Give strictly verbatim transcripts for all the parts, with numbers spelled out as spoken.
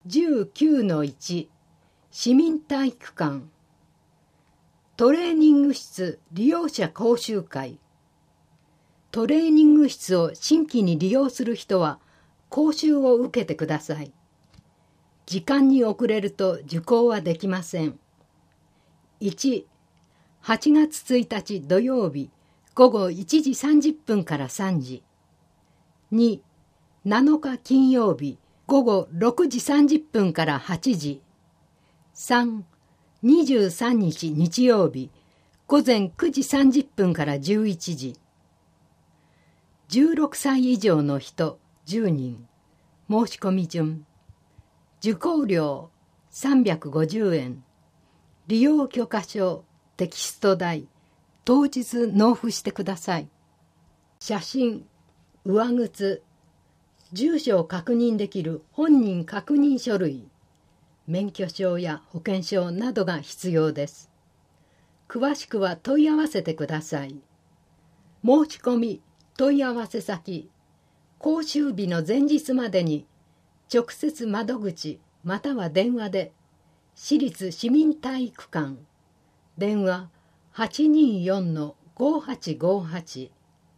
じゅうきゅうのいち 市民体育館トレーニング室利用者講習会。トレーニング室を新規に利用する人は講習を受けてください。時間に遅れると受講はできません。いち、はちがつついたち土曜日ごごいちじさんじゅっぷんからさんじ。に、なのか金曜日ごごろくじさんじゅっぷんからはちじ。さん、にじゅうさんにち日曜日ごぜんくじさんじゅっぷんからじゅういちじ。じゅうろくさい以上の人じゅうにん。申し込み順。受講料さんびゃくごじゅうえん。利用許可証、テキスト代、当日納付してください。写真、上靴、住所を確認できる本人確認書類、免許証や保険証などが必要です。詳しくは問い合わせてください。申し込み、問い合わせ先、講習日の前日までに直接窓口または電話で市立市民体育館電話 はちにーよんのごはちごはち。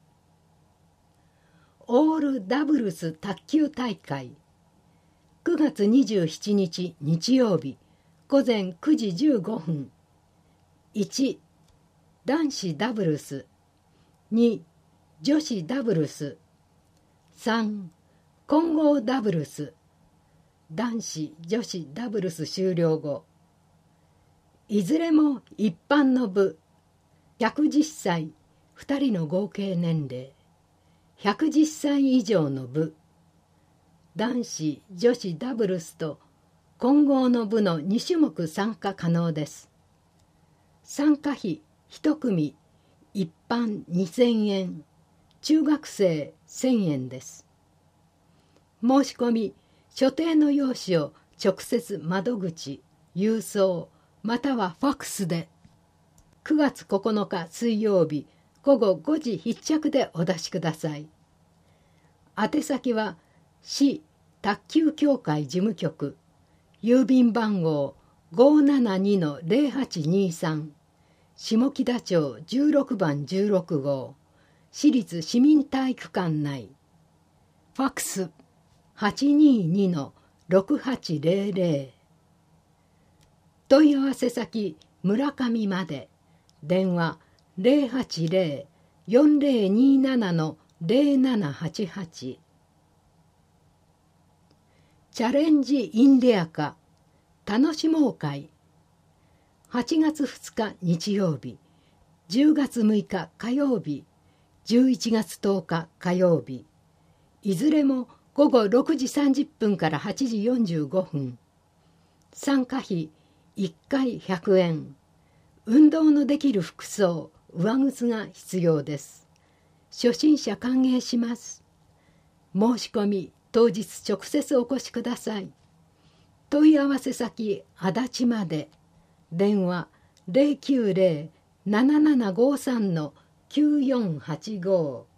オールダブルス卓球大会くがつにじゅうしちにち日曜日ごぜんくじじゅうごふん。いち、男子ダブルス。に、女子ダブルス。さん、混合ダブルス。男子女子ダブルス終了後、いずれも一般の部ひゃくじゅっさいふたりの合計年齢、ひゃくじゅっさい以上の部男子女子ダブルスと混合の部のにしゅもく参加可能です。参加費いち組一般にせんえん、中学生せんえんです。申し込み、所定の用紙を直接窓口、郵送またはファックスでくがつここのか水曜日ごごごじ必着でお出しください。宛先は市卓球協会事務局、郵便番号 ごーななにのぜろはちにさん、下北町じゅうろくばんじゅうろくごう、市立市民体育館内。ファックス はちにーにのろくはちぜろぜろ。問い合わせ先村上まで。電話ぜろはちぜろ よんぜろにななのぜろななはちはち。チャレンジインディアカ楽しもう会はちがつふつか日曜日、じゅうがつむいか火曜日、じゅういちがつとおか火曜日、いずれもごごろくじさんじゅっぷんからはちじよんじゅうごふん。参加費いっかいひゃくえん。運動のできる服装、上靴が必要です。初心者歓迎します。申し込み当日直接お越しください。問い合わせ先足立まで。電話ぜろきゅうぜろ ななななごさんのきゅうよんはちご。